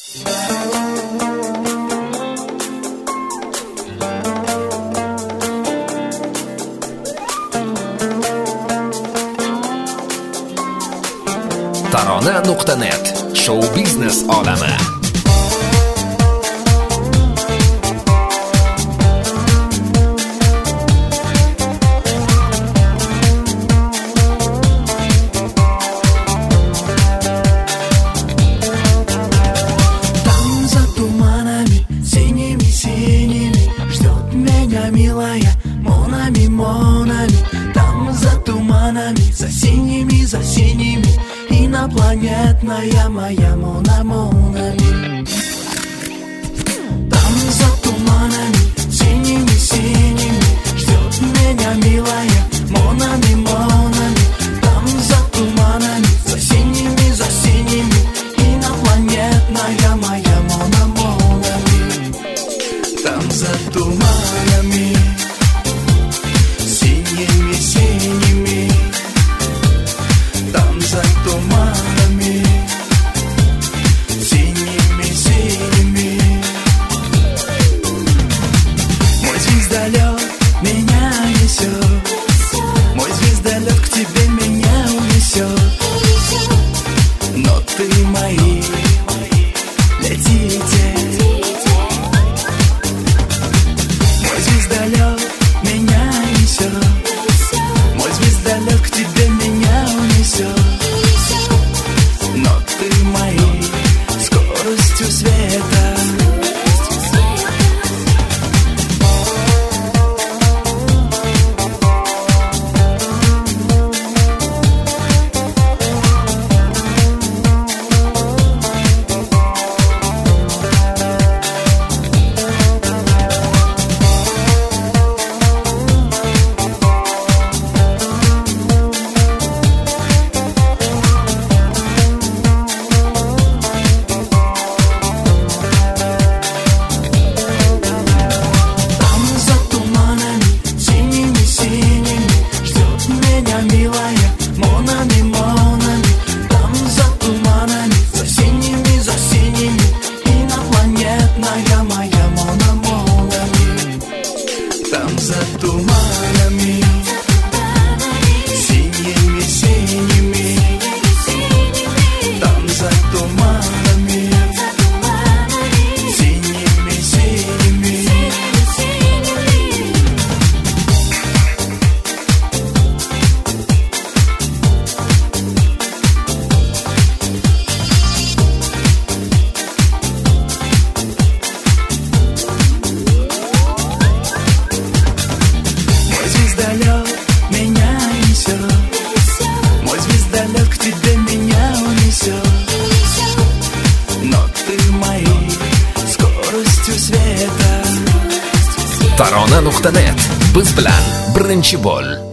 Tarona.net shou-biznes olami. Милая, Монами, Монами, там за туманами, за синими, инопланетная моя Монами. Там за туманами, синими, ждет меня милая, Монами, Монами, там за туманами, за синими, инопланетная моя Монами. Там за туманами, синими, там за туманами, синими. Мой звездолет меня несет, мой звездолет к тебе меня унесет. Но ты мои, летите. Мой звездолет меня несет, мой звездолет к тебе меня унесет. Но ты моей скоростью света. Милая, Монами, Монами, там за туманами, за синими, инопланетная моя Монами. Там за туманами, синими, там за туманами, синими. Звездолет меня несет, мой звездолет к тебе меня унесет. Но ты моей скоростью света. Tarona.net biz bilan birinchi bo'l.